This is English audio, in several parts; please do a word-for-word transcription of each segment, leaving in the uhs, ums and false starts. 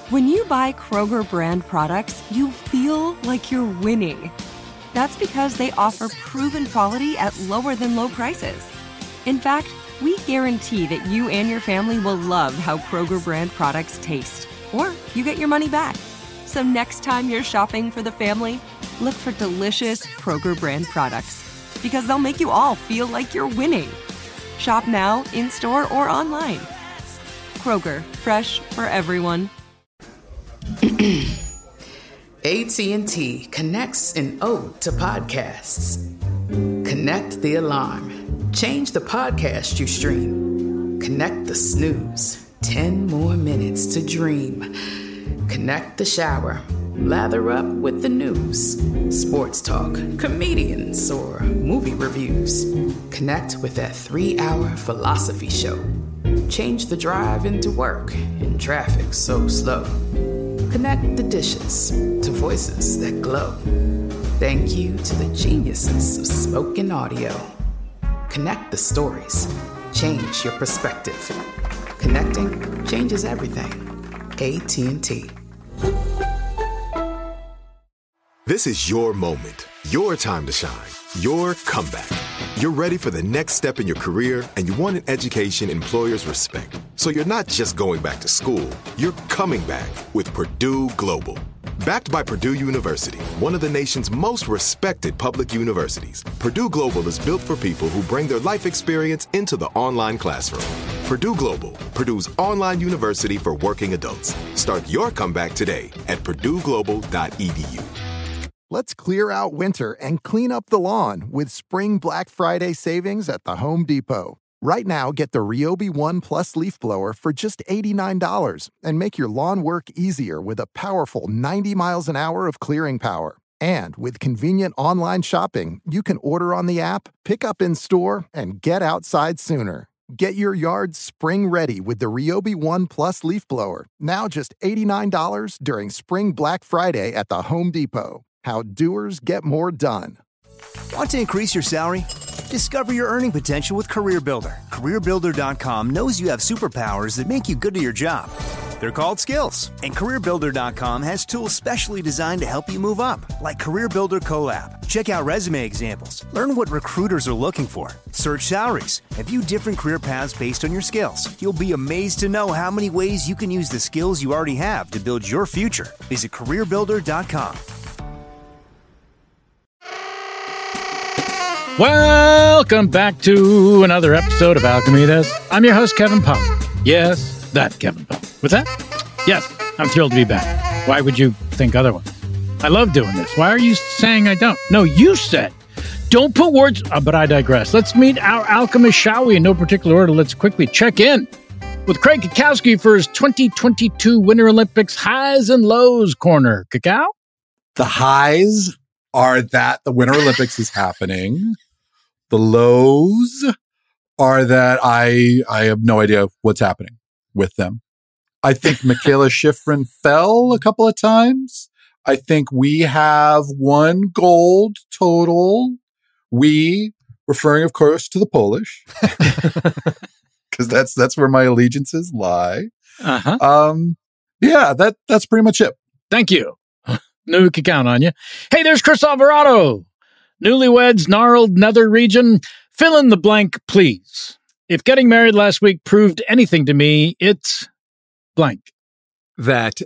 When you buy Kroger brand products, you feel like you're winning. That's because they offer proven quality at lower than low prices. In fact, we guarantee that you and your family will love how Kroger brand products taste, or you get your money back. So next time you're shopping for the family, look for delicious Kroger brand products, because they'll make you all feel like you're winning. Shop now, in-store, or online. Kroger, fresh for everyone. A T and T connects an ode to podcasts. Connect the alarm. Change the podcast you stream. Connect the snooze. Ten more minutes to dream. Connect the shower. Lather up with the news. Sports talk, comedians, or movie reviews. Connect with that three-hour philosophy show. Change the drive into work in traffic so slow. Connect the dishes to voices that glow. Thank you to the geniuses of spoken audio. Connect the stories. Change your perspective. Connecting changes everything. A T and T. This is your moment, your time to shine, your comeback. You're ready for the next step in your career, and you want an education employers respect. So you're not just going back to school, you're coming back with Purdue Global. Backed by Purdue University, one of the nation's most respected public universities, Purdue Global is built for people who bring their life experience into the online classroom. Purdue Global, Purdue's online university for working adults. Start your comeback today at purdue global dot e d u. Let's clear out winter and clean up the lawn with Spring Black Friday savings at the Home Depot. Right now, get the Ryobi One Plus leaf blower for just eighty-nine dollars and make your lawn work easier with a powerful ninety miles an hour of clearing power. And with convenient online shopping, you can order on the app, pick up in store, and get outside sooner. Get your yard spring ready with the Ryobi One Plus leaf blower, now just eighty-nine dollars during Spring Black Friday at the Home Depot. How doers get more done. Want to increase your salary? Discover your earning potential with CareerBuilder. CareerBuilder dot com knows you have superpowers that make you good at your job. They're called skills, and CareerBuilder dot com has tools specially designed to help you move up, like CareerBuilder Collab. Check out resume examples, learn what recruiters are looking for, search salaries, and view different career paths based on your skills. You'll be amazed to know how many ways you can use the skills you already have to build your future. Visit CareerBuilder dot com. Welcome back to another episode of Alchemy This. I'm your host, Kevin Pollak. Yes, that Kevin Pollak. What's that? Yes, I'm thrilled to be back. Why would you think otherwise? I love doing this. Why are you saying I don't? No, you said. Don't put words, uh, but I digress. Let's meet our alchemist, shall we? In no particular order, let's quickly check in with Craig Cackowski for his twenty twenty-two Winter Olympics highs and lows corner. Cacao? The highs are that the Winter Olympics is happening. The lows are that I I have no idea what's happening with them. I think Michaela Shiffrin fell a couple of times. I think we have one gold total. We, referring, of course, to the Polish, because that's that's where my allegiances lie. Uh-huh. Um, yeah, that that's pretty much it. Thank you. Knew we could count on you. Hey, there's Chris Alvarado. Newlyweds, gnarled nether region. Fill in the blank, please. If getting married last week proved anything to me, it's blank. That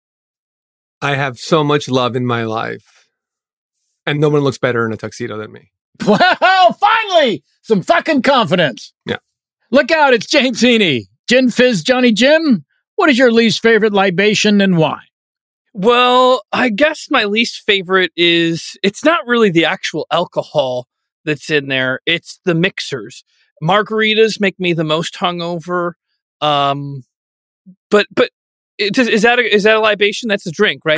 I have so much love in my life, and no one looks better in a tuxedo than me. Well, finally, some fucking confidence. Yeah. Look out, it's James Heaney. Gin Fizz Johnny Jim, what is your least favorite libation and why? Well, I guess my least favorite is, it's not really the actual alcohol that's in there. It's the mixers. Margaritas make me the most hungover. Um, but, but it, is that a, is that a libation? That's a drink, right?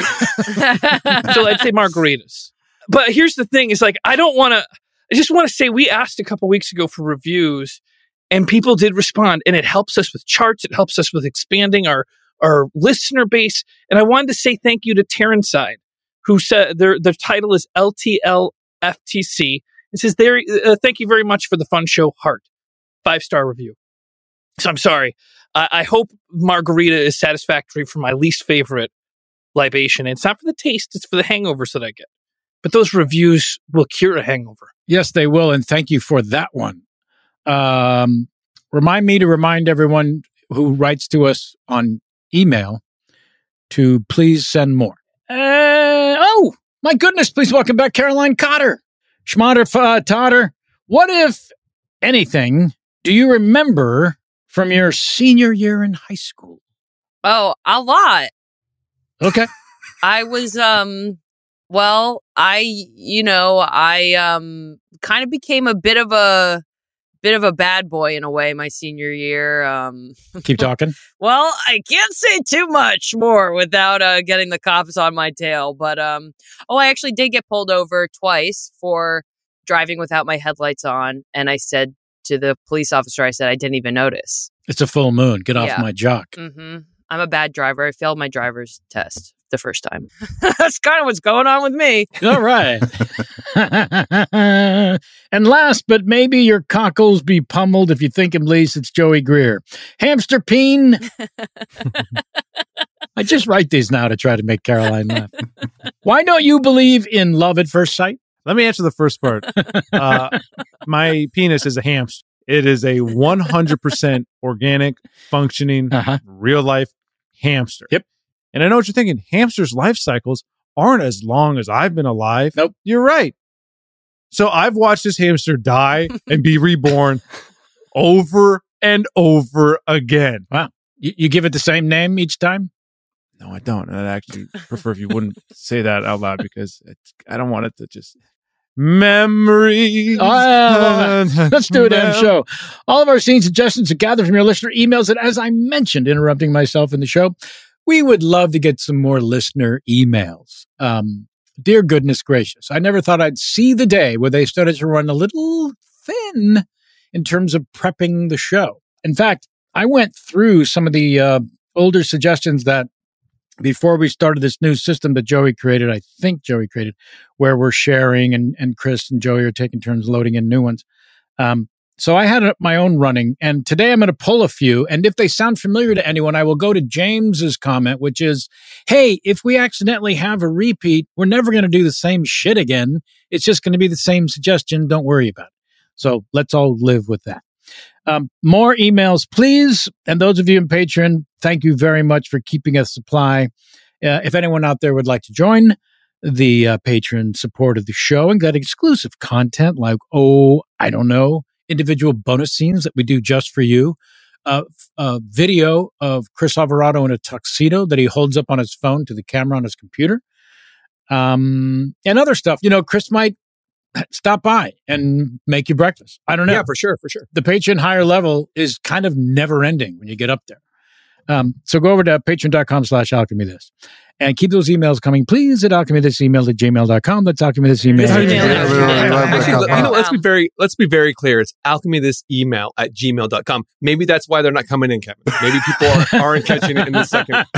So I'd say margaritas. But here's the thing is like, I don't want to, I just want to say we asked a couple weeks ago for reviews and people did respond, and it helps us with charts. It helps us with expanding our our listener base. And I wanted to say thank you to Terranside, who said their their title is L T L F T C. It says, there, uh, thank you very much for the fun show, Heart. Five-star review. So I'm sorry. I, I hope margarita is satisfactory for my least favorite libation. It's not for the taste, it's for the hangovers that I get. But those reviews will cure a hangover. Yes, they will. And thank you for that one. Um, remind me to remind everyone who writes to us on email to please send more. Uh, oh, my goodness. Please welcome back Caroline Cotter. Schmatter uh, Totter. What, if anything, do you remember from your senior year in high school? Oh, a lot. Okay. I was, um, well, I, you know, I um, kind of became a bit of a, bit of a bad boy in a way my senior year. Um, Keep talking. Well, I can't say too much more without uh, getting the cops on my tail. But, um, oh, I actually did get pulled over twice for driving without my headlights on. And I said to the police officer, I said, I didn't even notice. It's a full moon. Get off Yeah. my jock. Mm-hmm. I'm a bad driver. I failed my driver's test the first time. That's kind of what's going on with me. All right. And last, but maybe your cockles be pummeled if you think him least, it's Joey Greer. Hamster peen. I just write these now to try to make Caroline laugh. Why don't you believe in love at first sight? Let me answer the first part. Uh, my penis is a hamster. It is a one hundred percent organic, functioning, uh-huh. real-life hamster. Yep. And I know what you're thinking. Hamsters' life cycles aren't as long as I've been alive. Nope. You're right. So I've watched this hamster die and be reborn over and over again. Wow. You, you give it the same name each time? No, I don't. I'd actually prefer if you wouldn't say that out loud because it's, I don't want it to just... Memories. Oh, let's do a damn show. All of our scene suggestions are gathered from your listener emails. And as I mentioned, interrupting myself in the show, we would love to get some more listener emails. Um, dear goodness gracious, I never thought I'd see the day where they started to run a little thin in terms of prepping the show. In fact, I went through some of the uh, older suggestions that before we started this new system that Joey created, I think Joey created, where we're sharing and, and Chris and Joey are taking turns loading in new ones. Um, so I had a, my own running, and today I'm going to pull a few. And if they sound familiar to anyone, I will go to James's comment, which is, hey, if we accidentally have a repeat, we're never going to do the same shit again. It's just going to be the same suggestion. Don't worry about it. So let's all live with that. Um, more emails, please. And those of you in Patreon, thank you very much for keeping us supply. Uh, if anyone out there would like to join the uh, Patreon support of the show and get exclusive content like, oh, I don't know, individual bonus scenes that we do just for you, uh, a video of Chris Alvarado in a tuxedo that he holds up on his phone to the camera on his computer, um, and other stuff. You know, Chris might stop by and make you breakfast. I don't know. Yeah, for sure, for sure. The Patreon higher level is kind of never ending when you get up there. Um, so go over to patreon.com slash alchemy this and keep those emails coming, please, at alchemythisemail at gmail dot com. That's alchemythisemail. Actually, you know, let's be very let's be very clear. It's alchemythisemail at gmail dot com. Maybe that's why they're not coming in, Kevin. Maybe people are, aren't catching it in the second.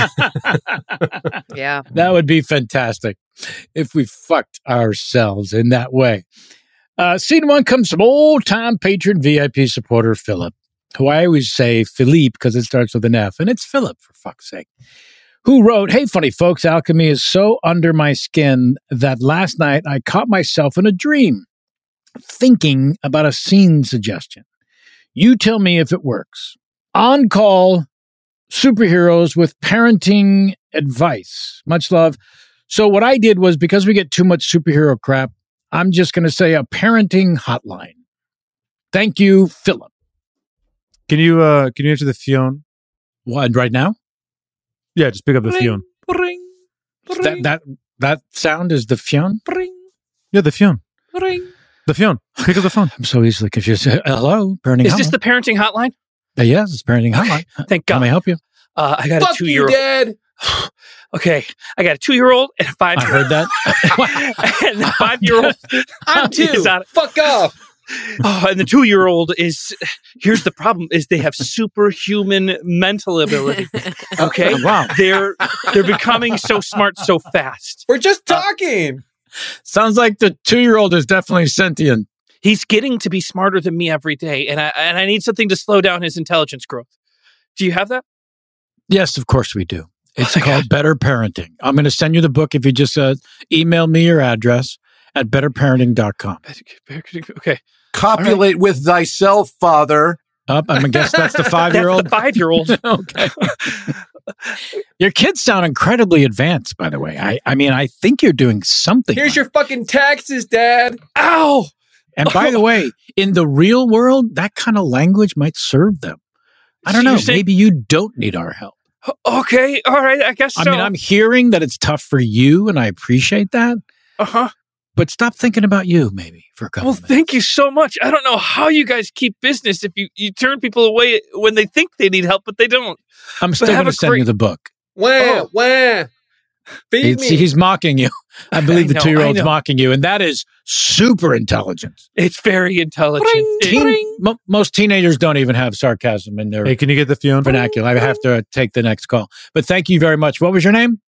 Yeah. That would be fantastic if we fucked ourselves in that way. Uh, scene one comes from old-time patron V I P supporter Philip, who I always say Philippe because it starts with an F, and it's Philip, for fuck's sake, who wrote, hey, funny folks, alchemy is so under my skin that last night I caught myself in a dream thinking about a scene suggestion. You tell me if it works. On-call superheroes with parenting advice. Much love. So what I did was, because we get too much superhero crap, I'm just going to say a parenting hotline. Thank you, Philip. Can you uh can you answer the phone? What, right now? Yeah, just pick up the Ring, phone. ring, ring. That that that sound is the phone? Ring. Yeah, the phone. Ring. The phone. Pick up the phone. I'm so easily confused. Hello, parenting Is hotline. this the parenting hotline? Uh, yes, it's parenting hotline. Thank God. How may I help you? Uh, I got Fuck a two-year-old. you, Dad. Okay, I got a two-year-old and a I five-year-old. heard that. And the five-year-old, I'm two. is on it. Fuck off. Oh, and the two-year-old is, here's the problem, is they have superhuman mental ability. Okay? Oh, wow. They're, they're becoming so smart so fast. We're just talking. Sounds like the two-year-old is definitely sentient. He's getting to be smarter than me every day, and I and I need something to slow down his intelligence growth. Do you have that? Yes, of course we do. It's Oh my called Better Parenting. I'm going to send you the book if you just uh, email me your address at better parenting dot com. Okay. Copulate right. with thyself, father. Up, I'm going to guess that's the five-year-old. That's the five-year-old. Okay. Your kids sound incredibly advanced, by the way. I, I mean, I think you're doing something. Here's right. your fucking taxes, Dad. Ow! And by the way, in the real world, that kind of language might serve them. I don't So know. you're saying- Maybe you don't need our help. Okay, all right, I guess so. I mean, I'm hearing that it's tough for you, and I appreciate that. Uh-huh. But stop thinking about you, maybe, for a couple Well, of minutes. thank you so much. I don't know how you guys keep business if you, you turn people away when they think they need help, but they don't. I'm still But going have to a send great- you the book. Wah, Oh. wah. Feed It's- me. he's mocking you. I believe I the know, two-year-old's I know. mocking you, and that is super intelligence. It's very intelligent. It- Teen- mo- most teenagers don't even have sarcasm in their Hey, can you get the Fiona? vernacular. I have to take the next call. But thank you very much. What was your name?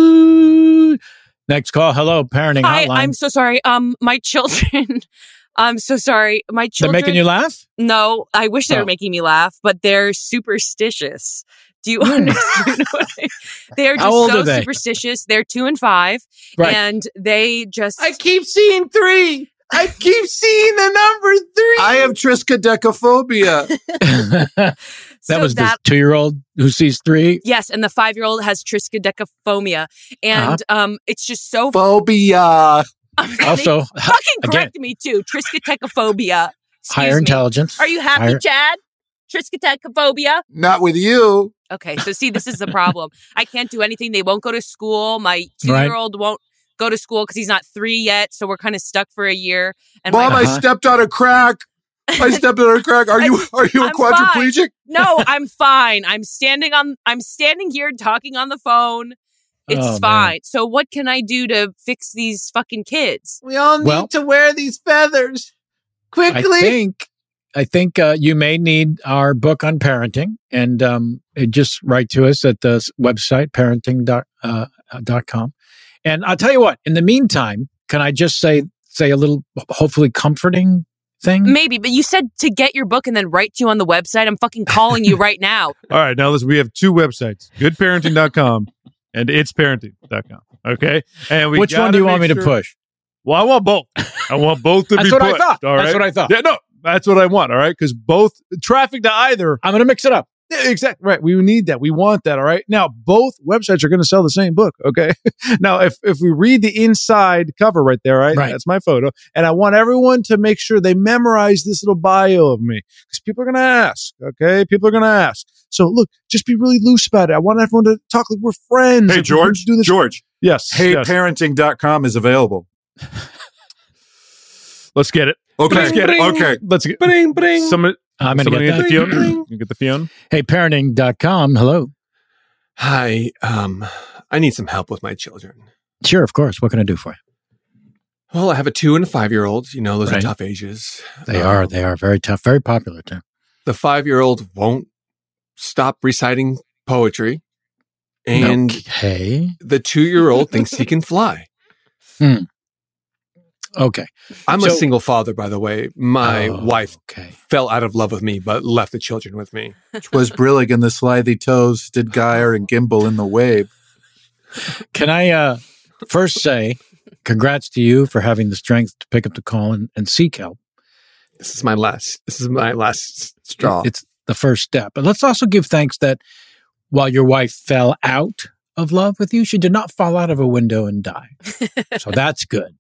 Boo. Next call. Hello, parenting Hi, hotline. I'm so sorry. Um, my children. I'm so sorry. My They're children. making you laugh? No, I wish they Oh. were making me laugh, but they're superstitious. Do you understand? what I- They are How just old so are they? superstitious. They're two and five, Right. and they just. I keep seeing three. I keep seeing the number three. I have triskaidekaphobia. that So was that- the two-year-old who sees three. Yes, and the five-year-old has triskaidekaphobia, and um, it's just so. Phobia. Also, They fucking again, correct me too. Triskaidekaphobia. Excuse higher me. intelligence. Are you happy, Higher- Chad? Triskaidekaphobia. Not with you. Okay, so see, this is the problem. I can't do anything. They won't go to school. My two-year-old won't go to school because he's not three yet. So we're kind of stuck for a year. And Mom, my, I stepped on a crack. I stepped on a crack. Are you are you a I'm quadriplegic? no, I'm fine. I'm standing on. I'm standing here talking on the phone. It's Oh, man. fine. So what can I do to fix these fucking kids? We all need Well- to wear these feathers I quickly. think I think uh, you may need our book on parenting, and um, it just write to us at the s- website parenting dot uh, dot com. And I'll tell you what. In the meantime, can I just say say a little, hopefully comforting thing? Maybe, but you said to get your book and then write to you on the website. I'm fucking calling you right now. All right, now listen, we have two websites, good parenting dot com and it's parenting dot com. Okay? And we Which one gotta do you want me make to sure- push? Well, I want both. I want both to That's be what I pushed, thought. all That's right? what I thought. Yeah, no, that's what I want, all right? Because both traffic to either. I'm going to mix it up. Yeah, exactly right. We need that. We want that. All right. Now, both websites are going to sell the same book. Okay. Now, if if we read the inside cover right there, right, Right. that's my photo, and I want everyone to make sure they memorize this little bio of me because people are going to ask. Okay, people are going to ask. So, look, just be really loose about it. I want everyone to talk like we're friends. Hey, If we're gonna George. do this. George. Yes. Hey yes. parenting dot com is available. Let's get it. Okay. Let's get it. Okay. Let's get. Bring, bring. Somebody, I'm going to somebody get get the that. Fiona. You get the Fiona. Hey, parenting dot com. Hello. Hi. Um, I need some help with my children. Sure, of course. What can I do for you? Well, I have a two and a five-year-old. You know, those Right. are tough ages. They Um, are. They are very tough. Very popular, too. The five-year-old won't stop reciting poetry, and Okay. the two-year-old thinks he can fly. Okay. I'm a So- single father, by the way. My Oh, wife Okay. fell out of love with me, but left the children with me. Twas brillig in the slithy toes, did gyre and gimble in the wave. Can I uh, first say congrats to you for having the strength to pick up the call and, and seek help? This is my last. This is my last straw. It's the first step. But let's also give thanks that while your wife fell out of love with you, she did not fall out of a window and die. So that's good.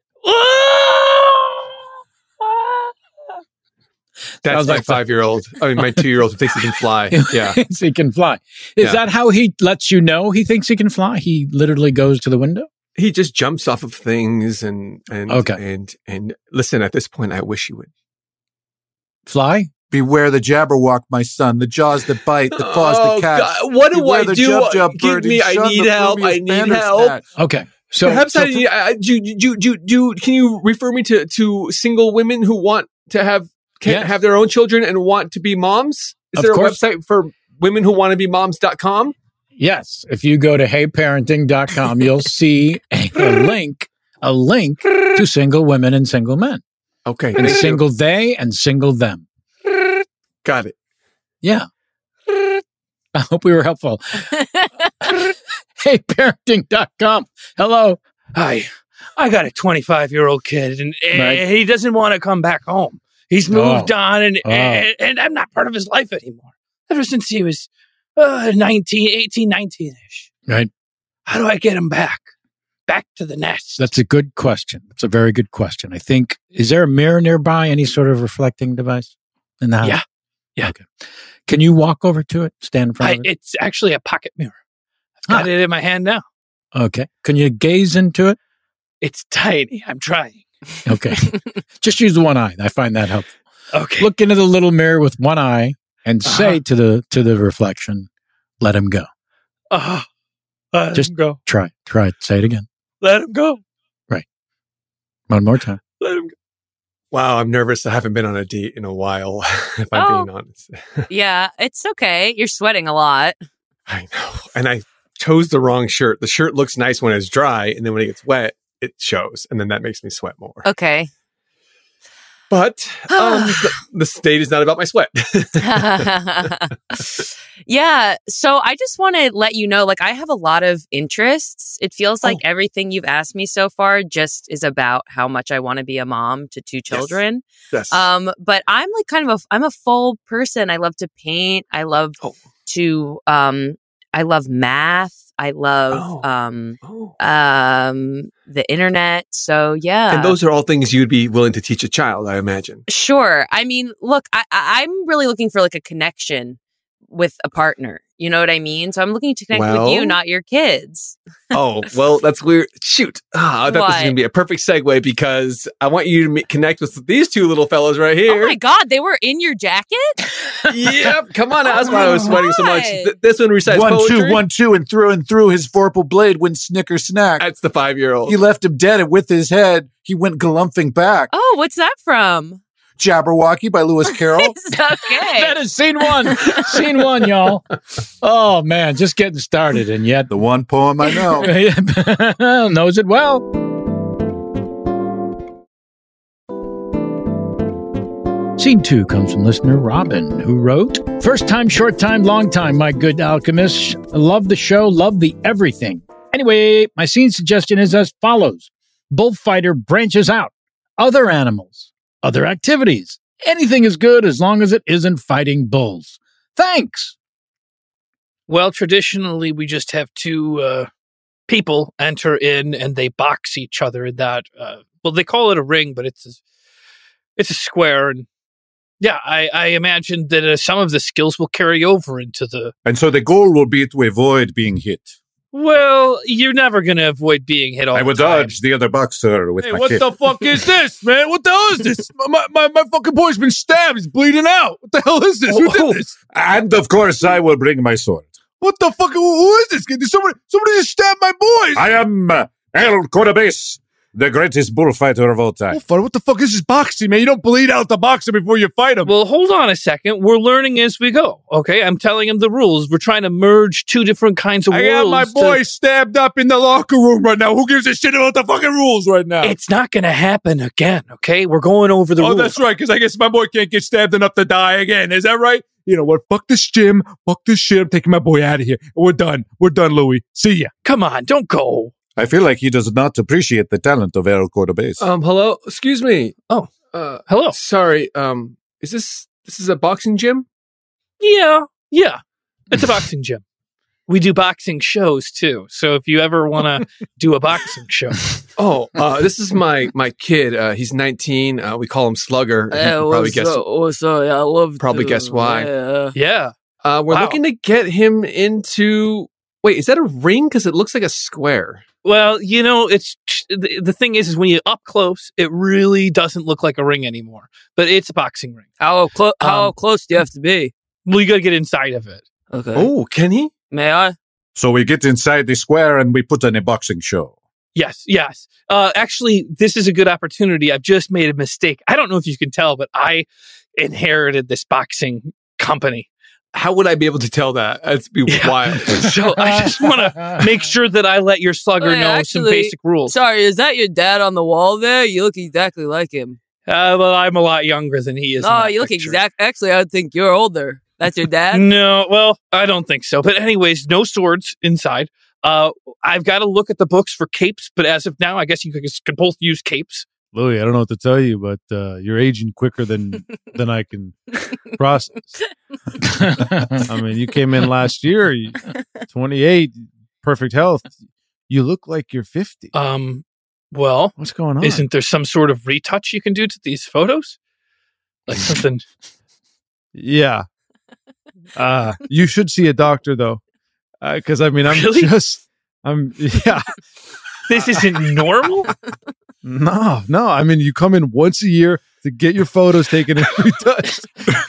That's Sounds my like- five-year-old. I mean, my two-year-old who thinks he can fly. Yeah. Thinks he can fly. Is Yeah. that how he lets you know he thinks he can fly? He literally goes to the window? He just jumps off of things and and Okay. and and listen. At this point, I wish he would. Fly? Beware the jabberwock, my son, the jaws that bite, the claws Oh, that catch. God. What do Beware I the do? jub-jub Give bird, me- and I shun need the help. I plumiest need bandersnat. help. Okay. So Perhaps so I, I do, do, do, do, can you refer me to, to single women who want to have, can Yes. have their own children and want to be moms? Is Of there course. a website for women who want to be moms dot com? yes, if you go to hey parenting dot com, you'll see a, a link, a link to single women and single men. Okay. And single you. they and single them. Got it. Yeah. I hope we were helpful. Hey, parenting dot com. Hello. Hi. I got a twenty-five-year-old kid, and right. he doesn't want to come back home. He's moved oh. on, and, oh. and and I'm not part of his life anymore. Ever since he was uh, nineteen, eighteen, nineteen-ish. Right. How do I get him back? Back to the nest? That's a good question. That's a very good question. I think, is there a mirror nearby? Any sort of reflecting device in the house? Yeah. Yeah. Okay. Can you walk over to it? Stand in front I, of it? It's actually a pocket mirror. I've got ah. it in my hand now. Okay. Can you gaze into it? It's tiny. I'm trying. Okay. Just use one eye. I find that helpful. Okay. Look into the little mirror with one eye and uh-huh. say to the to the reflection, let him go. Uh-huh. Let Just him go. Try it. Try it. Say it again. Let him go. Right. One more time. Let him go. Wow, I'm nervous. I haven't been on a date in a while, if I'm oh. being honest. Yeah, it's okay. You're sweating a lot. I know. And I chose the wrong shirt. The shirt looks nice when it's dry, and then when it gets wet, it shows. And then that makes me sweat more. Okay. But um, the, the date is not about my sweat. Yeah. So I just want to let you know, like, I have a lot of interests. It feels like oh. everything you've asked me so far just is about how much I want to be a mom to two children. Yes. yes. Um, but I'm like kind of a, I'm a full person. I love to paint. I love oh. to, um, I love math. I love oh. um, oh. um, the internet. So, yeah. And those are all things you'd be willing to teach a child, I imagine. Sure. I mean, look, I, I, I'm really looking for like a connection with a partner. You know what I mean? So I'm looking to connect well, with you, not your kids. Oh, well, that's weird. Shoot. Ah, I thought what? this was going to be a perfect segue because I want you to me- connect with these two little fellows right here. Oh my God, they were in your jacket? Yep. Come on. That's oh why I was sweating so much. Th- this one recites one, poetry. two, one, two, and through and through his vorpal blade went snicker snack. That's the five-year-old. He left him dead, and with his head, he went galumphing back. Oh, what's that from? Jabberwocky by Lewis Carroll. It's okay. That is scene one. Scene one, y'all. Oh, man, just getting started. And yet, the one poem I know. Knows it well. Scene two comes from listener Robin, who wrote, first time, short time, long time, my good alchemist. Love the show, love the everything. Anyway, my scene suggestion is as follows. Bullfighter branches out. Other animals. Other activities. Anything is good as long as it isn't fighting bulls. Thanks. Well, traditionally, we just have two uh, people enter in and they box each other in that. Uh, well, they call it a ring, but it's a, it's a square. And yeah, I, I imagine that uh, some of the skills will carry over into the. And so the goal will be to avoid being hit. Well, you're never going to avoid being hit all I the would time. dodge the other boxer with hey, my what kick. the fuck is this, man? What the hell is this? My, my, my fucking boy's been stabbed. He's bleeding out. What the hell is this? Who did this? And, of course, I will bring my sword. What the fuck? Who is this? Did somebody, somebody just stabbed my boys. I am uh, El Cordobés, the greatest bullfighter of all time. Bullfighter? What the fuck is this boxing, man? You don't bleed out the boxer before you fight him. Well, hold on a second. We're learning as we go, okay? I'm telling him the rules. We're trying to merge two different kinds of I rules. got my boy to... stabbed up in the locker room right now. Who gives a shit about the fucking rules right now? It's not going to happen again, okay? We're going over the oh, rules. Oh, that's right, because I guess my boy can't get stabbed enough to die again. Is that right? You know what? Fuck this gym. Fuck this shit. I'm taking my boy out of here. We're done. We're done, Louis. See ya. Come on, don't go. I feel like he does not appreciate the talent of El Cordobés. Um, hello? Excuse me. Oh, uh, hello. Sorry. Um, is this, this is a boxing gym? Yeah. Yeah. It's a boxing gym. We do boxing shows too. So if you ever want to do a boxing show. Oh, uh, this is my, my kid. Uh, he's nineteen. Uh, we call him Slugger. Hey, you probably guess. Up? What's up? Yeah, I love Probably to, guess why. Yeah. yeah. Uh, we're wow. looking to get him into, wait, is that a ring? Cause it looks like a square. Well, you know, it's the, the thing is, is when you're up close, it really doesn't look like a ring anymore. But it's a boxing ring. How close? How Um, close do you have to be? Well, you got to get inside of it. Okay. Oh, can he? May I? So we get inside the square and we put on a boxing show. Yes, yes. Uh, actually, this is a good opportunity. I've just made a mistake. I don't know if you can tell, but I inherited this boxing company. How would I be able to tell that? That'd be Yeah. wild. So I just want to make sure that I let your slugger Wait, know actually, some basic rules. Sorry, is that your dad on the wall there? You look exactly like him. Uh, well, I'm a lot younger than he is. Oh, you look exact. Actually, I think you're older. That's your dad? No, well, I don't think so. But anyways, no swords inside. Uh, I've got to look at the books for capes, but as of now, I guess you could, could both use capes. Louis, I don't know what to tell you, but uh, you're aging quicker than than I can process. I mean, you came in last year, you, twenty-eight, perfect health. You look like you're fifty. Um, well, what's going on? Isn't there some sort of retouch you can do to these photos? Like something? Yeah. Uh, you should see a doctor though, because uh, I mean, I'm really? just, I'm yeah. This isn't normal. No, no. I mean, you come in once a year to get your photos taken and retouched.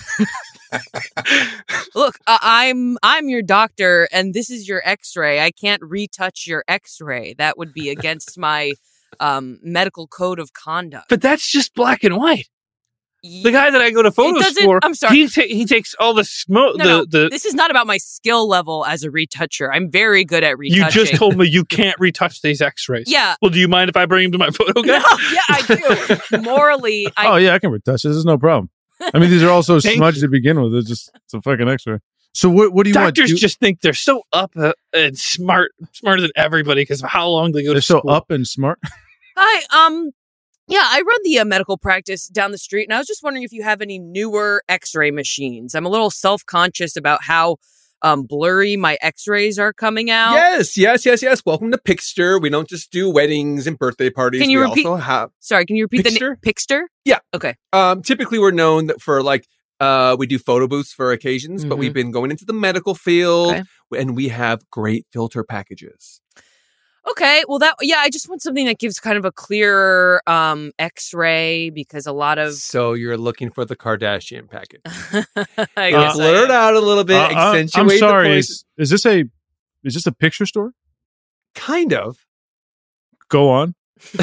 Look, uh, I'm I'm your doctor, and this is your X-ray. I can't retouch your X-ray. That would be against my um, medical code of conduct. But that's just black and white. The guy that I go to photos for, I'm sorry. He, ta- he takes all the smoke. No, the, no, the, this is not about my skill level as a retoucher. I'm very good at retouching. You just told me you can't retouch these X-rays. Yeah. Well, do you mind if I bring him to my photo guy? No, yeah, I do. Morally, I... Oh, yeah, I can retouch this. There's no problem. I mean, these are also smudged to begin with. It's just it's a fucking X-ray. So what, what do you Doctors want? Doctors just think they're so up uh, and smart, smarter than everybody because of how long they go they're to school. They're so up and smart? Hi, um... Yeah, I run the uh, medical practice down the street, and I was just wondering if you have any newer X-ray machines. I'm a little self-conscious about how um, blurry my X-rays are coming out. Yes, yes, yes, yes. Welcome to Pixter. We don't just do weddings and birthday parties. Can you we repeat? Also have Sorry, can you repeat Pixter? the name? Pixter? Yeah. Okay. Um, typically, we're known for like uh, we do photo booths for occasions, Mm-hmm. but we've been going into the medical field, okay. and we have great filter packages. Okay, well that yeah, I just want something that gives kind of a clearer um, X-ray because a lot of so you're looking for the Kardashian package. I uh, guess blur it out a little bit, Uh, uh, accentuate. I'm sorry. The Is, is this a is this a picture store? Kind of. Go on.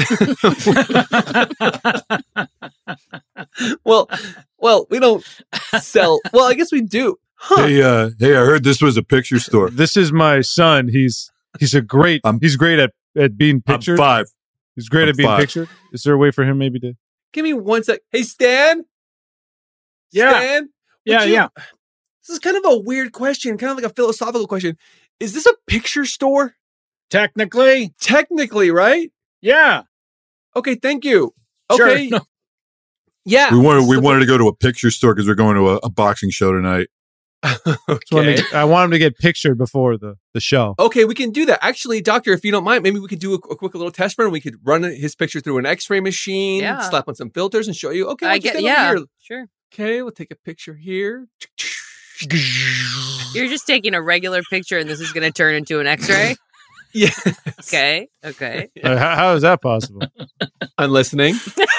well, well, we don't sell. Well, I guess we do. Huh. Hey, uh, hey, I heard this was a picture store. This is my son. He's he's a great. I'm, he's great at, at being pictured. I'm five. He's great I'm at being five. pictured. Is there a way for him maybe to? Give me one sec. Hey, Stan. Yeah. Stan, Yeah, you, yeah. This is kind of a weird question, kind of like a philosophical question. Is this a picture store? Technically. Technically, right? Yeah. Okay, thank you. Sure. Okay. No. Yeah. We wanted we So- wanted to go to a picture store because we're going to a, a boxing show tonight. Okay. To, I want him to get pictured before the, the show. Okay, we can do that. Actually, doctor, if you don't mind, maybe we could do a, a quick little test run. We could run his picture through an X-ray machine, Yeah. slap on some filters, and show you. Okay, I let's get stand over yeah, here. sure. Okay, we'll take a picture here. You're just taking a regular picture, and this is going to turn into an X-ray. Yes. Okay. Okay. Uh, how, how is that possible? I'm listening.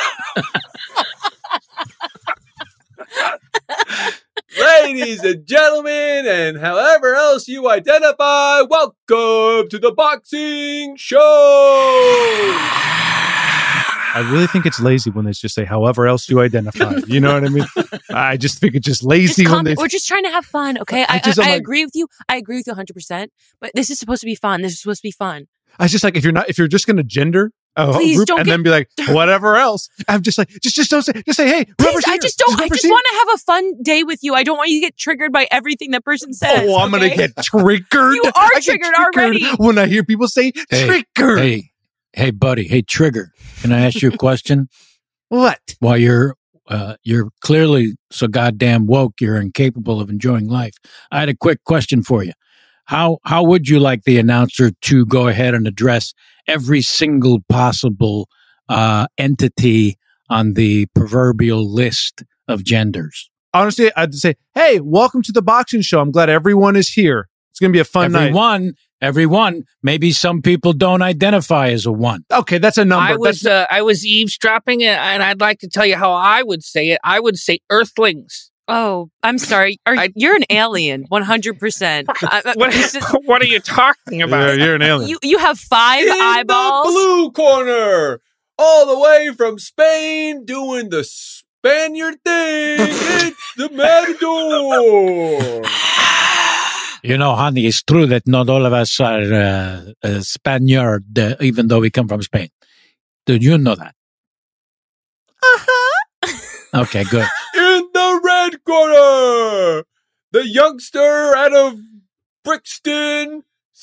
Ladies and gentlemen, and however else you identify, welcome to the boxing show. I really think it's lazy when they just say, however else you identify. You know what I mean? I just think it's just lazy Just when calm- they. We're just trying to have fun, okay? I, I just- I, I'm I like- agree with you. I agree with you one hundred percent. But this is supposed to be fun. This is supposed to be fun. I was just like, if you're not, if you're just going to gender a whole Please group don't and get- then be like, whatever else, I'm just like, just, just don't say, just say, hey, Please, whoever's I here, just don't. I whoever's just here. want to have a fun day with you. I don't want you to get triggered by everything that person says. Oh, I'm okay? going to get triggered. You are I get triggered already. when I hear people say Hey, trigger. Hey, hey, buddy. Hey, Trigger. Can I ask you a question? What? While you're uh, you're clearly so goddamn woke, you're incapable of enjoying life. I had a quick question for you. How how would you like the announcer to go ahead and address every single possible uh, entity on the proverbial list of genders? Honestly, I'd say, hey, welcome to the boxing show. I'm glad everyone is here. It's going to be a fun night. Everyone, everyone. Maybe some people don't identify as a one. Okay, that's a number. I was That's- uh, I was eavesdropping, uh, and I'd like to tell you how I would say it. I would say Earthlings. Oh, I'm sorry. Are, I- you're an alien, one hundred percent. I- What, this is- what are you talking about? Yeah, you're an alien. You you have five In eyeballs. the blue corner, all the way from Spain, doing the Spaniard thing. It's the Matador. You know, honey, it's true that not all of us are uh, uh, Spaniard, uh, even though we come from Spain. Did you know that? Uh-huh. Okay, good. In the red corner, the youngster out of Brixton,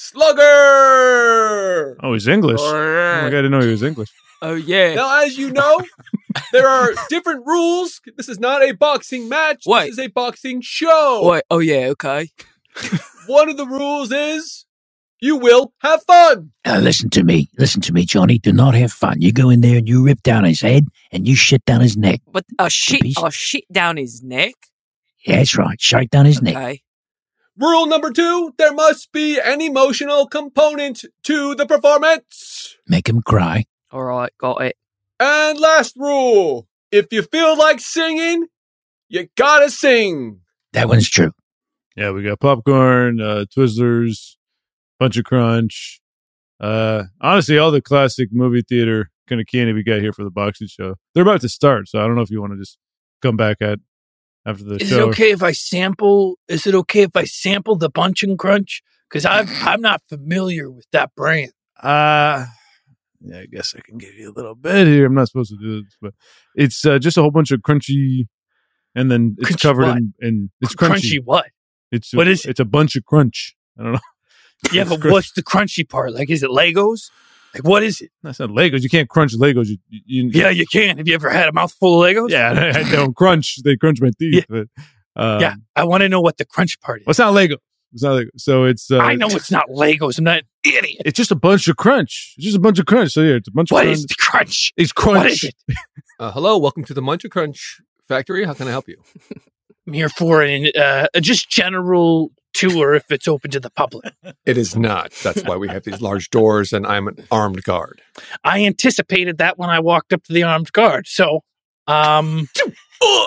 Slugger. Oh, he's English. Oh, I didn't know he was English. Oh, yeah. Now, as you know, there are different rules. This is not a boxing match. Wait. This is a boxing show. Wait, oh, yeah, okay. One of the rules is you will have fun. Now, listen to me. Listen to me, Johnny. Do not have fun. You go in there and you rip down his head and you shit down his neck. But a shit, a shit down his neck? Yeah, that's right. Shake down his neck. Okay. Rule number two, there must be an emotional component to the performance. Make him cry. All right, got it. And last rule, if you feel like singing, you gotta sing. That one's true. Yeah, we got popcorn, uh, Twizzlers, Bunch of Crunch. Uh, honestly, all the classic movie theater kind of candy we got here for the boxing show. They're about to start, so I don't know if you want to just come back at after the is show. Is it okay if I sample? Is it okay if I sample the Bunch and Crunch? Because I'm I'm not familiar with that brand. Uh yeah, I guess I can give you a little bit here. I'm not supposed to do this, but it's uh, just a whole bunch of crunchy, and then it's Crunchy covered what? in, in it's crunchy. Crunchy what? It's what a, is it? It's a bunch of crunch. I don't know. Yeah, but what's the crunchy part? Like, is it Legos? Like, what is it? That's not Legos. You can't crunch Legos. You, you, yeah, you can. Have you ever had a mouthful of Legos? Yeah, they, they don't crunch. They crunch my teeth. Yeah, but, um, yeah. I want to know what the crunch part is. Well, it's not Lego. It's not Lego. So it's. Uh, I know it's not Legos. I'm not an idiot. It's just a bunch of crunch. It's just a bunch of crunch. So yeah, it's a bunch what of. What is the crunch? It's crunch. What is it? uh, hello, welcome to the Munch of Crunch factory. How can I help you? I'm here for an uh, a just general tour if it's open to the public. It is not. That's why we have these large doors, and I'm an armed guard. I anticipated that when I walked up to the armed guard. So, um. All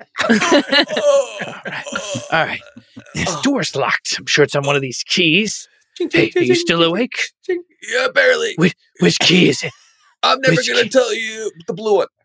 right. All right. This door's locked. I'm sure it's on one of these keys. Hey, are you still awake? Yeah, barely. Which, which key is it? I'm never Which going to key? tell you the blue one.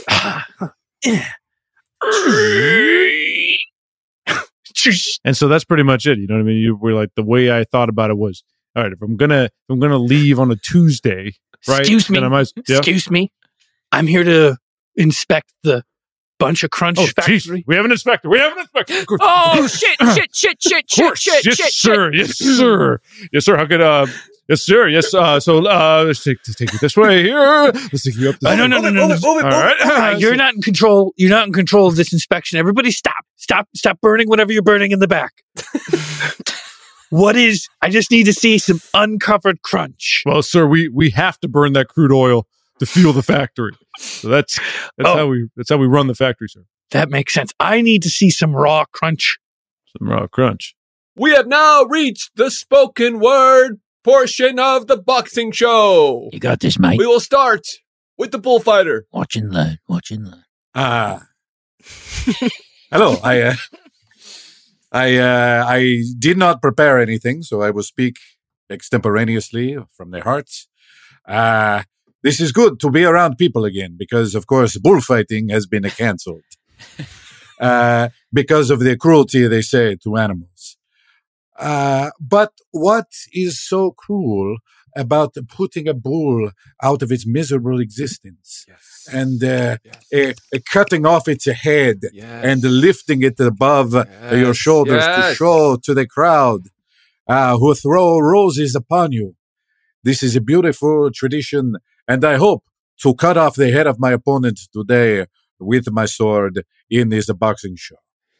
And so that's pretty much it. You know what I mean? You were like, the way I thought about it was, all right, if I'm gonna if I'm gonna leave on a Tuesday, right? Excuse me. then I might, yeah. Excuse me. I'm here to inspect the Bunch of Crunch Oh, factory. geez. We have an inspector. We have an inspector. Oh, shit, shit, shit, shit, Of course. shit, yes, shit, sir. shit. Yes, sir. Yes, sir. How could uh? Yes, sir. Yes. Uh. So uh, let's take let's take you this way here. Let's take you up this. Uh, no, no, no, no, no. All right. Uh, you're not in control. You're not in control of this inspection. Everybody, stop, stop, stop burning whatever you're burning in the back. What is? I just need to see some uncovered crunch. Well, sir, we we have to burn that crude oil to fuel the factory. So that's that's Oh. how we that's how we run the factory, sir. That makes sense. I need to see some raw crunch. Some raw crunch. We have now reached the spoken word portion of the boxing show. You got this, mate. We will start with the bullfighter. Watch and learn. Watch and learn. Ah. Hello. I uh, I uh, I did not prepare anything, so I will speak extemporaneously from the heart. Uh, this is good to be around people again because, of course, bullfighting has been cancelled uh, because of the cruelty they say to animals. Uh, but what is so cruel about putting a bull out of its miserable existence Yes. and uh, Yes. uh, cutting off its head Yes. and lifting it above uh, your Yes. shoulders to Yes. show to the crowd uh, who throw roses upon you? This is a beautiful tradition, and I hope to cut off the head of my opponent today with my sword in this boxing show.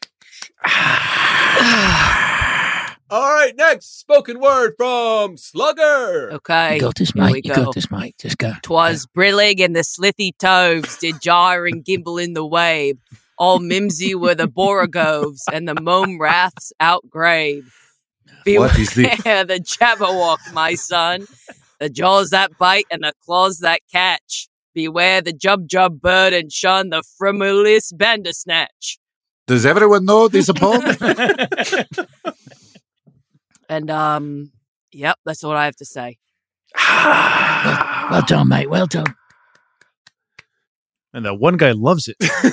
All right, next spoken word from Slugger. Okay. You got this, here mate. we You go. got this, mate. Just go. Twas brillig and the slithy toves did gyre and gimble in the wave. All mimsy were the borogoves and the mome raths outgrave. Beware What is this? the jabberwock, my son. The jaws that bite and the claws that catch. Beware the jub-jub bird and shun the frumulous bandersnatch. Does everyone know this poem? And, um, yep, that's what I have to say. Well, well done, mate. Well done. And that one guy loves it.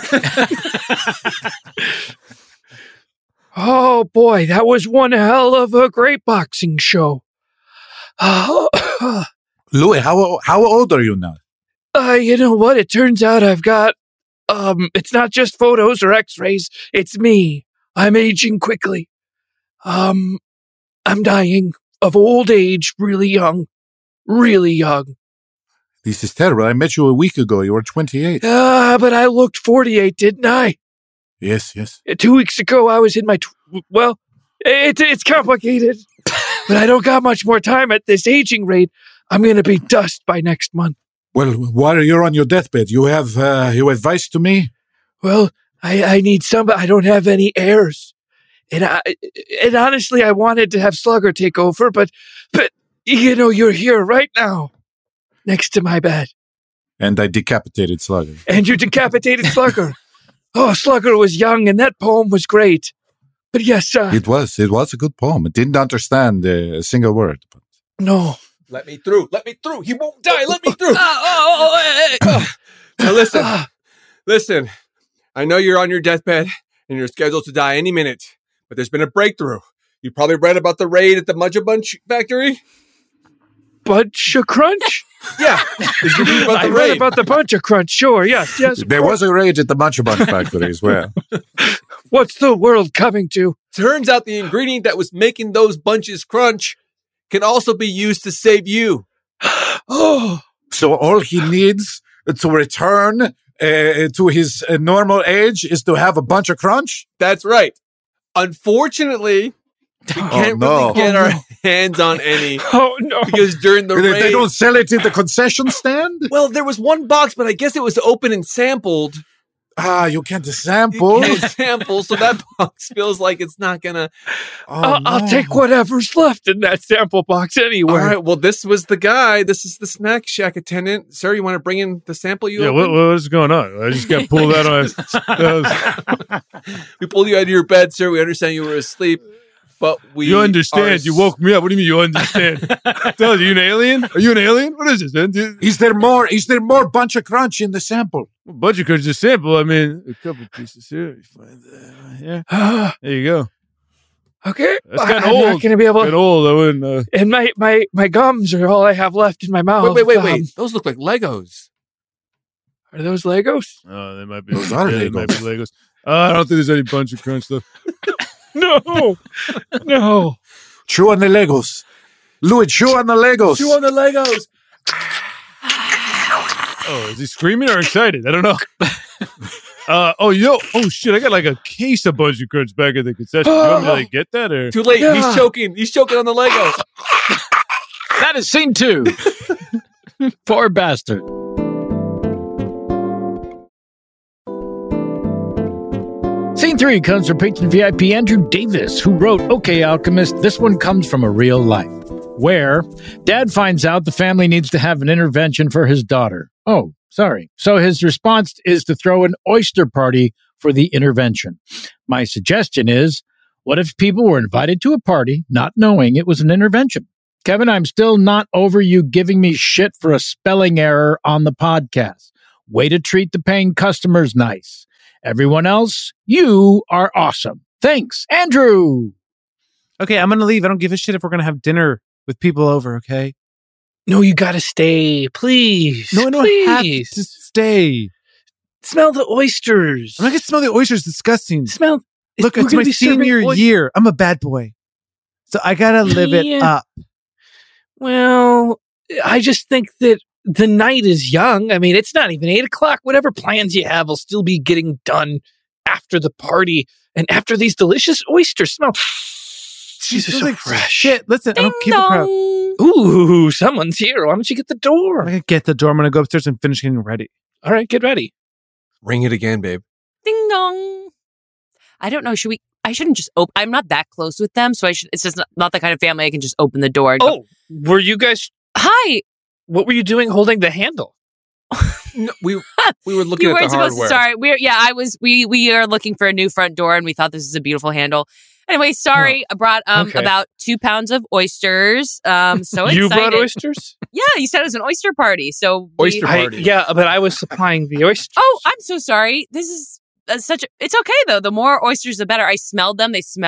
Oh boy, that was one hell of a great boxing show. Uh, Louis, how how old are you now? uh, you know what? It turns out I've got um, it's not just photos or x-rays. It's me. I'm aging quickly. Um, I'm dying of old age, really young, really young. This is terrible. I met you a week ago. You were twenty-eight. Ah, uh, but I looked forty-eight, didn't I? Yes, yes. Uh, two weeks ago, I was in my, tw- well, it, it's complicated, but I don't got much more time at this aging rate. I'm going to be dust by next month. Well, while you're on your deathbed, you have uh, your advice to me? Well, I, I need somebody. I don't have any heirs. And I, and honestly, I wanted to have Slugger take over, but, but, you know, you're here right now, next to my bed. And I decapitated Slugger. And you decapitated Slugger. Oh, Slugger was young, and that poem was great. But yes, uh, it was. It was a good poem. I didn't understand uh, a single word. But... No. Let me through. Let me through. He won't die. Let me through. oh, oh, oh, hey, hey. Now listen. Listen. I know you're on your deathbed, and you're scheduled to die any minute. But there's been a breakthrough. You probably read about the raid at the Muncha Bunch factory? Bunch of Crunch? Yeah. Did you read about the I raid? read about the Bunch of Crunch, sure, yes, yes. There was a raid at the Muncha Bunch factory as well. What's the world coming to? Turns out the ingredient that was making those bunches crunch can also be used to save you. Oh. So all he needs to return uh, to his uh, normal age is to have a bunch of crunch? That's right. Unfortunately, we can't oh, no. really get oh, our no. hands on any. Oh, no. Because during the they, raid... They don't sell it in the concession stand? Well, there was one box, but I guess it was open and sampled. Ah, you can't sample. You can't sample, so that box feels like it's not gonna. Oh, I'll, no. I'll take whatever's left in that sample box anyway. All right. Well, this was the guy. This is the snack shack attendant. Sir, you want to bring in the sample? You yeah. What, what is going on? I just got pulled out on. We pulled you out of your bed, sir. We understand you were asleep, but we. You understand? Are... You woke me up. What do you mean? You understand? Tell you, you an alien? Are you an alien? What is this, man? Dude? Is there more? Is there more bunch of crunch in the sample? Bunch of crunch is sample. I mean, a couple pieces here. Find that. Yeah. There you go. Okay. That's kind of I'm old. not going to be able to. old. I wouldn't. Uh... And my, my, my gums are all I have left in my mouth. Wait, wait, wait, um, wait. Those look like Legos. Are those Legos? Oh, they might be. Those are yeah, Legos. They might be Legos. Uh, I don't think there's any bunch of crunch stuff. No. No. Chew on the Legos. Louis, chew on the Legos. Chew on the Legos. Oh, is he screaming or excited? I don't know. uh, oh, yo, oh shit! I got like a case of Bunch of Crunch back at the concession. You want me to like, get that or too late? Yeah. He's choking. He's choking on the Legos. That is scene two. Poor bastard. Scene three comes from patron V I P Andrew Davis, who wrote, "Okay, Alchemist, this one comes from a real life, where Dad finds out the family needs to have an intervention for his daughter. Oh, sorry. So his response is to throw an oyster party for the intervention. My suggestion is, what if people were invited to a party, not knowing it was an intervention? Kevin, I'm still not over you giving me shit for a spelling error on the podcast. Way to treat the paying customers nice. Everyone else, you are awesome. Thanks, Andrew." Okay, I'm going to leave. I don't give a shit if we're going to have dinner with people over, okay? No, you got to stay. Please. No, no, please. I have to stay. Smell the oysters. I'm not going to smell the oysters. Disgusting. Smell. Look, it's my senior oy- year. I'm a bad boy. So I got to live yeah. it up. Well, I just think that the night is young. I mean, it's not even eight o'clock. Whatever plans you have will still be getting done after the party and after these delicious oysters smell. These are so like fresh. Shit, listen, Ding I don't keep dong. a crowd. Ooh, someone's here. Why don't you get the door? I'm going to get the door. I'm going to go upstairs and finish getting ready. All right, get ready. Ring it again, babe. Ding dong. I don't know. Should we? I shouldn't just open. I'm not that close with them, so I should. It's just not, not the kind of family I can just open the door. Oh, were you guys? Hi. What were you doing holding the handle? No, we we were looking you at weren't the supposed hardware. To, sorry, we're yeah. I was. We we are looking for a new front door, and we thought this is a beautiful handle. Anyway, sorry. Oh, I brought um okay. about two pounds of oysters. Um, so you excited. brought oysters? Yeah, you said it was an oyster party. So oyster we, party. I, yeah, but I was supplying the oysters. Oh, I'm so sorry. This is uh, such. A, it's okay though. The more oysters, the better. I smelled them. They smell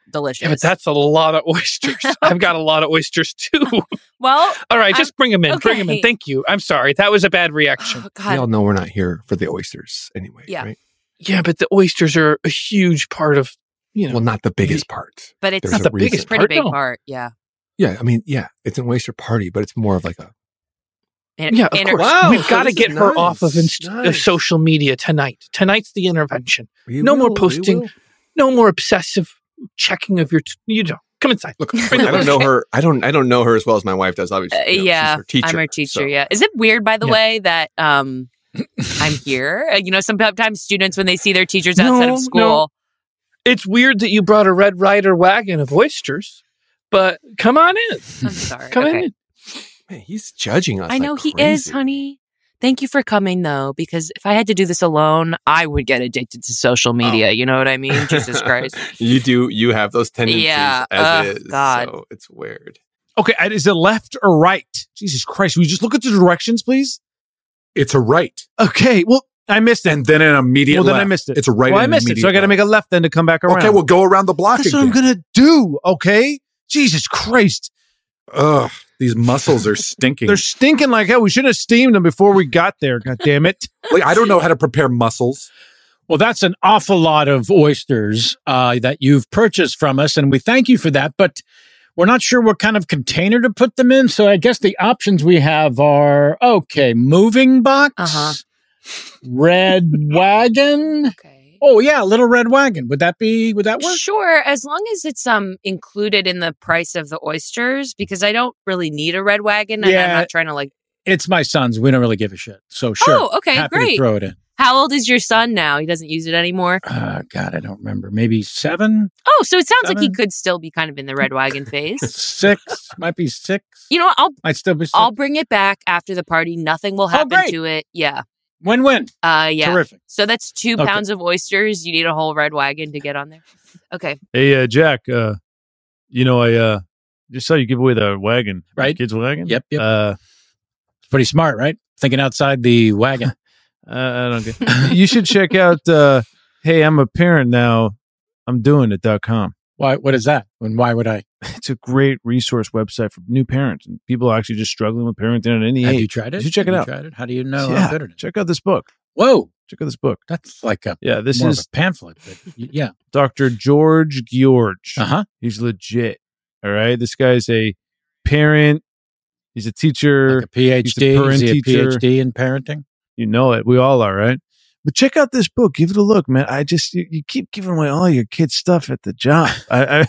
delicious. Yeah, but that's a lot of oysters. I've got a lot of oysters too. Well, all right, just I'm, bring them in. Okay. Bring them in. Thank you. I'm sorry. That was a bad reaction. Oh, We all know we're not here for the oysters anyway, Yeah. right? Yeah, but the oysters are a huge part of, you know. Well, not the biggest part. But it's There's not a the reason. biggest pretty part, big no. part. Yeah. Yeah, I mean, yeah, it's an oyster party, but it's more of like a. And, Yeah, of and- course. Wow, We've so got to this get is her nice. off of, inst- of Nice. social media tonight. Tonight's the intervention. We no more will, we posting. will. No more obsessive checking of your. T- you know, come inside. Look, I don't know her. I don't. I don't know her as well as my wife does. Obviously, Uh, you know, yeah, she's her teacher, I'm her teacher. so- Yeah, is it weird, by the Yeah. way, that um, I'm here? Uh, You know, sometimes students when they see their teachers outside No, of school, no. It's weird that you brought a Red Ryder wagon of oysters, but come on in. I'm sorry. Come Okay. in. Man, he's judging us. I know like he crazy. is, honey. Thank you for coming, though, because if I had to do this alone, I would get addicted to social media. You know what I mean? Jesus Christ. You do. You have those tendencies Yeah, as ugh, is. God. So it's weird. Okay, and is it left or right? Jesus Christ, will you just look at the directions, please? It's a right. Okay, well, I missed it. And then an immediate well, then left. I missed it. It's a right Well, I and missed it, immediate so I got to left. make a left then to come back around. Okay, we'll go around the block That's again. what I'm going to do, okay? Jesus Christ. Ugh, these muscles are stinking. They're stinking like hell. We should have steamed them before we got there, God damn it. like, I don't know how to prepare mussels. Well, that's an awful lot of oysters uh, that you've purchased from us, and we thank you for that. But we're not sure what kind of container to put them in. So I guess the options we have are, okay, moving box, Uh-huh. red wagon. Okay. Oh, yeah, little red wagon. Would that be, would that work? Sure, as long as it's um included in the price of the oysters, because I don't really need a red wagon, and I'm Yeah. not trying to like. It's my son's. We don't really give a shit. So sure. Oh, okay, Happy great. to throw it in. How old is your son now? He doesn't use it anymore. Uh, God, I don't remember. Maybe seven, Oh, so it sounds like he Seven. could still be kind of in the red wagon phase. six, might be six. You know what? I'll Might still be six. I'll bring it back after the party. Nothing will happen great. to it. Yeah. Win-win. Uh yeah. Terrific. So that's two Okay. pounds of oysters. You need a whole red wagon to get on there. Okay. Hey, uh, Jack, uh, you know, I uh, just saw you give away the wagon. Right. Kids' wagon? Yep, yep. Uh, It's pretty smart, right? Thinking outside the wagon. uh, I don't get You should check out, uh, hey, I'm a parent now. I'm doing it dot com. Why? What is that? And why would I? It's a great resource website for new parents and people actually just struggling with parenting at any Have age. you tried it? You should check Have it you out. Tried it? How do you know Yeah. how good it is? Check out this book. Whoa, Check out this book. that's like a Yeah, this more is of a pamphlet. But y- yeah. Doctor George George. Uh huh. He's legit. All right. This guy's a parent. He's a teacher. Like a PhD. He's a parent Is he a teacher. PhD in parenting? You know it. We all are, right? But check out this book. Give it a look, man. I just you, you keep giving away all your kids' stuff at the job. I, I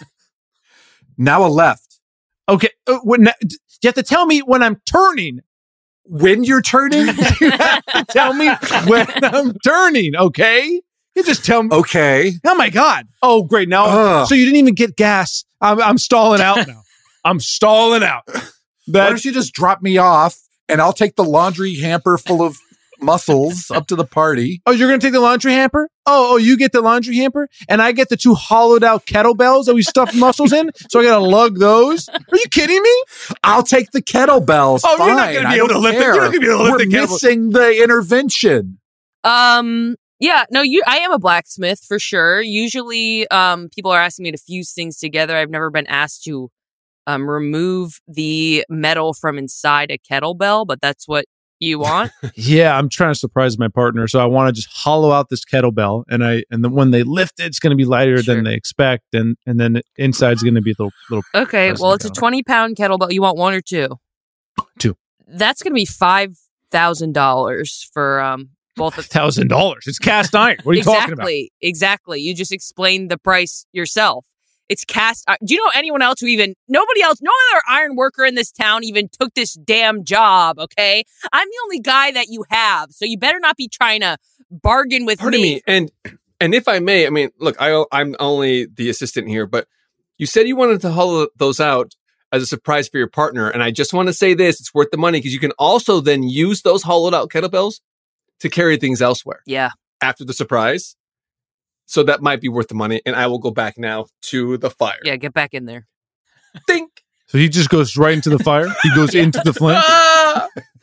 Now a left. okay. Uh, when, you have to tell me when I'm turning. When you're turning? You have to tell me when I'm turning. Okay. You just tell me. Okay. Oh my God. Oh great. Now, Ugh. so you didn't even get gas. I'm, I'm stalling out now. I'm stalling out. Why That don't you just drop me off and I'll take the laundry hamper full of mussels up to the party? Oh, you're going to take the laundry hamper? Oh, oh, you get the laundry hamper and I get the two hollowed out kettlebells that we stuffed mussels in. So I got to lug those. Are you kidding me? I'll take the kettlebells. Oh, you're not Fine. gonna be I able don't to lift it. care. You're not gonna be able to lift We're the kettlebell. missing the intervention. Um yeah, no, you I am a blacksmith for sure. Usually um people are asking me to fuse things together. I've never been asked to um remove the metal from inside a kettlebell, but that's what you want. Yeah, I'm trying to surprise my partner. So I want to just hollow out this kettlebell and I, and then when they lift it, it's going to be lighter Sure. than they expect. And, and then the inside's going to be a little, little. Okay, Press well the it's a kettlebell. twenty pound kettlebell. You want one or two? Two. That's gonna be five thousand dollars for um both of Thousand dollars. It's cast iron. What are you exactly, talking about? Exactly. You just explained the price yourself. It's cast. Uh, do you know anyone else who even, nobody else, no other iron worker in this town even took this damn job, okay? I'm the only guy that you have, so you better not be trying to bargain with Pardon me. And and if I may, I mean, look, I I'm only the assistant here, but you said you wanted to hollow those out as a surprise for your partner, and I just want to say this: it's worth the money because you can also then use those hollowed out kettlebells to carry things elsewhere Yeah. after the surprise. So that might be worth the money, and I will go back now to the fire. Yeah, get back in there. Think. So he just goes right into the fire. He goes into the flame. Ah!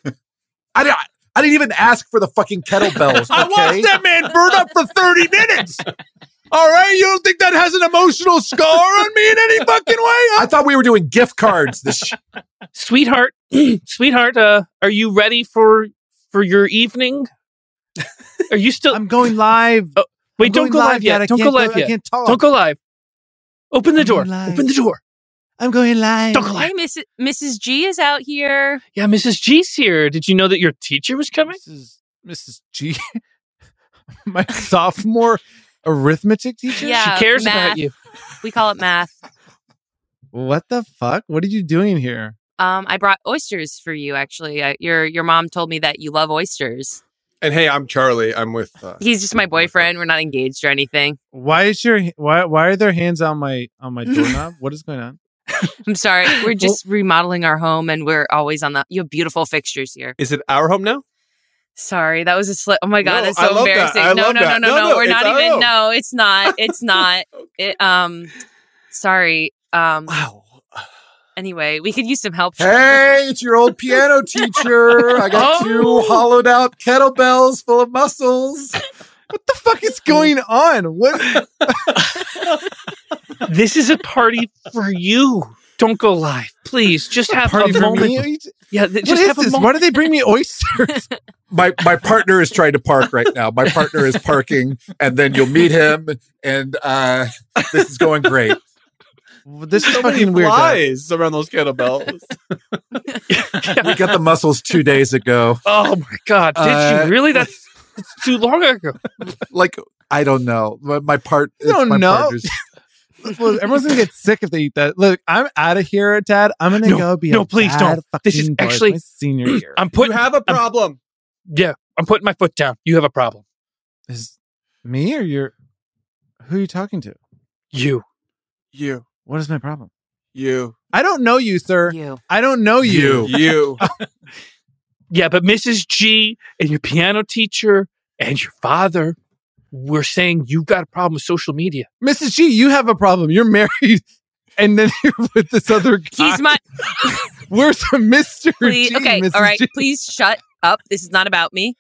I, di- I didn't even ask for the fucking kettlebells. I Okay? watched that man burn up for thirty minutes. All right, you don't think that has an emotional scar on me in any fucking way? I thought we were doing gift cards. This sh- Sweetheart, sweetheart, uh, are you ready for for your evening? Are you still? I'm going live. Oh, wait, I'm don't going go live live yet. yet. I Don't go can't live go- I yet. can't talk. Don't go live. Open the I'm door. going live. Open the door. I'm going live. Don't go live. Hey, Missus Missus G is out here. Yeah, Missus G's here. Did you know that your teacher was coming? Missus Missus G, my sophomore arithmetic teacher. Yeah, She cares math. about you. We call it math. What the fuck? What are you doing here? Um, I brought oysters for you. Actually, uh, your your mom told me that you love oysters. And hey, I'm Charlie. I'm with. Uh, He's just my boyfriend. We're not engaged or anything. Why is your why why are there hands on my on my doorknob? What is going on? I'm sorry. We're just remodeling our home, and we're always on the. You have beautiful fixtures here. is it our home now? Sorry, that was a slip. Oh my god, No, that's I so love that. embarrassing. I No, love no, that. no, no, No, no, no, We're it's not our even. own. No, it's not. It's not. It. Um. Sorry. Um. Wow. Anyway, we could use some help. Hey, it's your old piano teacher. I got Oh. two hollowed out kettlebells full of muscles. What the fuck is going on? What? This is a party for you. Don't go live, please. Just have Party a for moment. me? Yeah, th- What just is have a this? moment. Why do they bring me oysters? My my partner is trying to park right now. My partner is parking, and then you'll meet him, and uh, this is going great. Well, this is So many fucking weird. Dad. flies around those kettlebells. We got the muscles two days ago. Oh my god! Did Uh, you really? That's, that's too long ago. Like I don't know. My, my part. You don't my know. partner's- Well, everyone's gonna get sick if they eat that. Look, I'm out of here, Dad. I'm gonna No, go be. no, a please bad don't. This is fucking boy. It's actually- my senior year. I'm You putting. have a problem. Yeah, I'm putting my foot down. You have a problem. Is me or your? Who are you talking to? You. You. What is my problem? You. I don't know you, sir. You. I don't know you. You. Yeah, but Missus G and your piano teacher and your father were saying you got a problem with social media. Missus G, you have a problem. You're married, and then you're with this other guy. He's my. Where's the Mister Please, G? okay, Missus all right. G? Please shut up. This is not about me.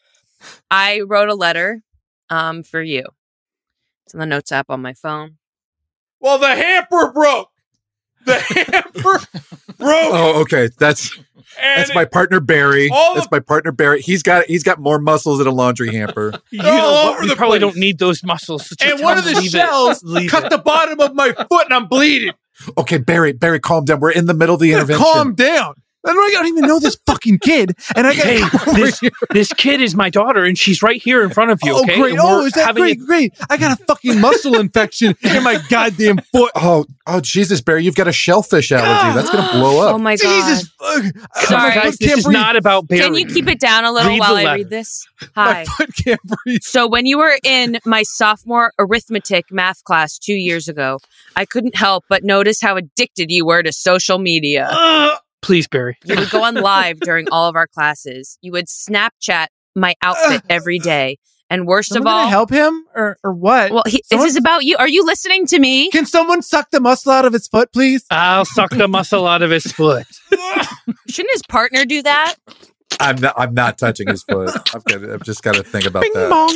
I wrote a letter, um, for you. It's in the notes app on my phone. Well, the hamper broke. The hamper broke. Oh, okay. That's and that's my partner Barry. all That's of- my partner Barry. He's got he's got more muscles than a laundry hamper. You, All know, over you the probably place. don't need those muscles. So just And tell one of them the leave it. shells Leave cut it. the bottom of my foot, and I'm bleeding. Okay, Barry, Barry, calm down. We're in the middle of the intervention. Calm down. I don't, I don't even know this fucking kid, and I got Hey, this, this kid is my daughter, and she's right here in front of you. Oh, Okay? great. And Oh, we're is that having great? a- Great. I got a fucking muscle infection in my goddamn foot. Oh, oh, Jesus, Barry, you've got a shellfish allergy. That's gonna blow up. Oh my god. Jesus. Fuck. Sorry. My Guys, foot this can't is breathe. not about Barry. Can you keep it down a little Read while the I letter. read this? My Hi. foot can't breathe. So when you were in my sophomore arithmetic math class two years ago, I couldn't help but notice how addicted you were to social media. Uh, please, Barry. You would go on live during all of our classes. You would Snapchat my outfit every day. And worst Someone of all, gonna help him or or what? well, he, this Someone- is about you. Are you listening to me? Can someone suck the muscle out of his foot, please? I'll suck the muscle out of his foot. Shouldn't his partner do that? I'm not. I'm not touching his foot. I've got. I've just got to think about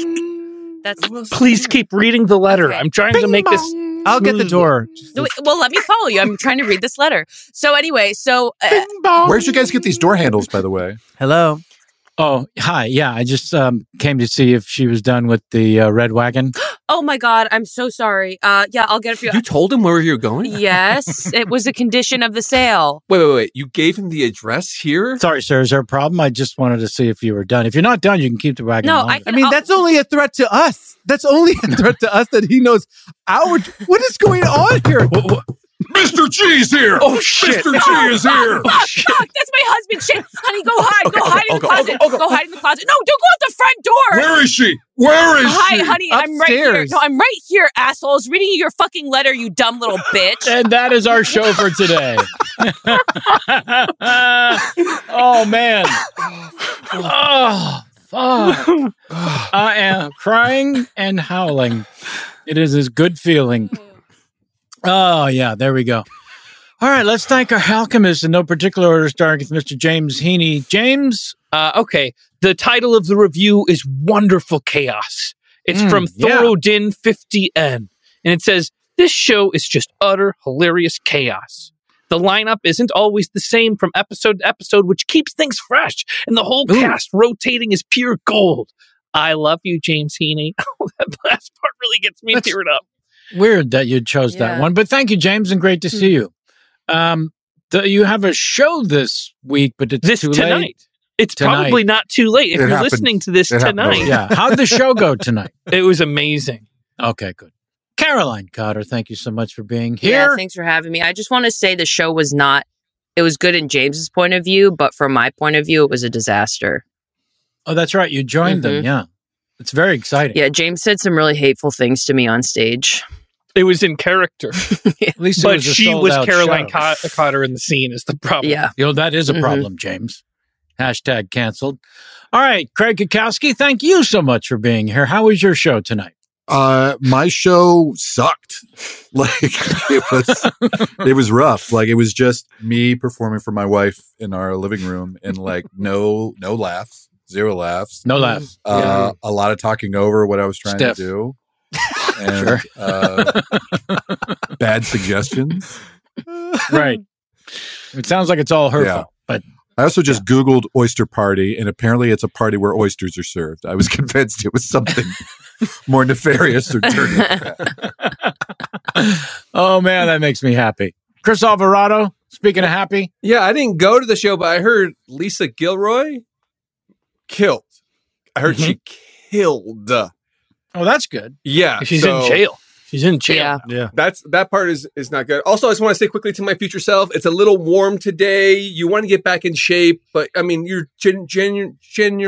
that. That's Please keep reading the letter. Okay. I'm trying to make this. I'll get the smooth. door. No, wait, well, let me follow you. I'm trying to read this letter. So anyway, so uh, Where'd you guys get these door handles, by the way? Hello. Oh, hi. Yeah, I just um, came to see if she was done with the uh, red wagon. oh my god, I'm so sorry. Uh, yeah, I'll get it for you. You told him where you're going? Yes, it was a condition of the sale. Wait, wait, wait. You gave him the address here? Sorry, sir. Is there a problem? I just wanted to see if you were done. If you're not done, you can keep the wagon. No, longer. I I mean, I'll- that's only a threat to us. That's only a threat to us that he knows our. What is going on here? Mister G's here. Oh, shit. Mister G is here. Fuck, fuck, that's my husband. Shit, honey, go hide. Okay, go okay, hide in the okay, closet. okay, okay. Go hide in the closet. No, don't go out the front door. Where is she? Where is Hi, she? honey. I'm right here. Upstairs. No, I'm right here, assholes. Reading you your fucking letter, you dumb little bitch. And that is our show for today. Oh, man. Oh, fuck. I am crying and howling. It is a good feeling. Oh, yeah, there we go. All right, let's thank our alchemist in no particular order, starting with Mister James Heaney. James? Uh, okay. The title of the review is Wonderful Chaos. It's Mm, from yeah. Thorodin fifty N. And it says, this show is just utter hilarious chaos. The lineup isn't always the same from episode to episode, which keeps things fresh. And the whole Ooh. cast rotating is pure gold. I love you, James Heaney. Oh, that last part really gets me That's- teared up. Weird that you chose that Yeah. one, but thank you, James, and great to see you. Um, the, you have a show this week, but it's This too tonight. late. It's Tonight. probably not too late if It you're happens. listening to this It happens. tonight. Yeah. How'd the show go tonight? It was amazing. Okay, good. Caroline Cotter, thank you so much for being here. Yeah, thanks for having me. I just want to say the show was not, it was good in James's point of view, but from my point of view, it was a disaster. Oh, that's right. You joined them. Mhm. Yeah. It's very exciting. Yeah, James said some really hateful things to me on stage. It was in character. At least it But was a she was sold-out Caroline show. Co- Cotter in the scene is the problem. Yeah. You know, that is a Mhm. problem, James. Hashtag canceled. All right, Craig Kukowski, thank you so much for being here. How was your show tonight? Uh, my show sucked. Like it was, it was rough. Like it was just me performing for my wife in our living room, and like no, no laughs, zero laughs, No laughs. uh, a lot of talking over what I was trying Stiff. to do, and uh, bad suggestions. Right. It sounds like it's all her Yeah. fault, but I also just Googled oyster party, and apparently it's a party where oysters are served. I was convinced it was something more nefarious or dirty. oh man, that makes me happy. Chris Alvarado, speaking of happy, Yeah, I didn't go to the show, but I heard Lisa Gilroy killed. I heard she killed. oh, that's good. Yeah, She's so in jail. She's in jail. Yeah. Yeah. That's that part is is not good. Also, I just want to say quickly to my future self, it's a little warm today. You want to get back in shape, but I mean, you're gen, gen, gen,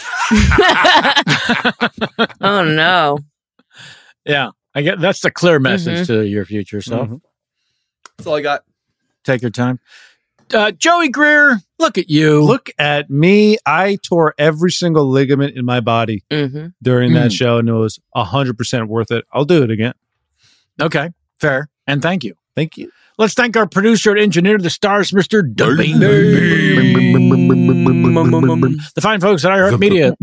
Oh, no. Yeah, I get that's the clear message Mhm. to your future self. Mhm. That's all I got. Take your time. Uh, Joey Greer, look at you. Look at me. I tore every single ligament in my body hmm during that Mm. show, and it was one hundred percent worth it. I'll do it again. Okay, fair, and thank you. Thank you. Let's thank our producer and engineer of the stars, Mister Dubby. The fine folks at iHeartMedia.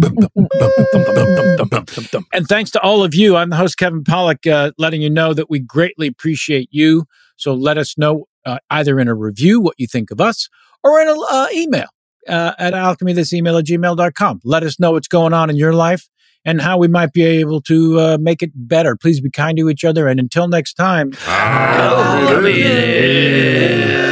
And thanks to all of you. I'm the host, Kevin Pollak, uh, letting you know that we greatly appreciate you. So let us know uh, either in a review what you think of us or in an uh, email uh, at alchemythisemail at gmail dot com. Let us know what's going on in your life and how we might be able to uh, make it better. Please be kind to each other. And until next time. Alchemy.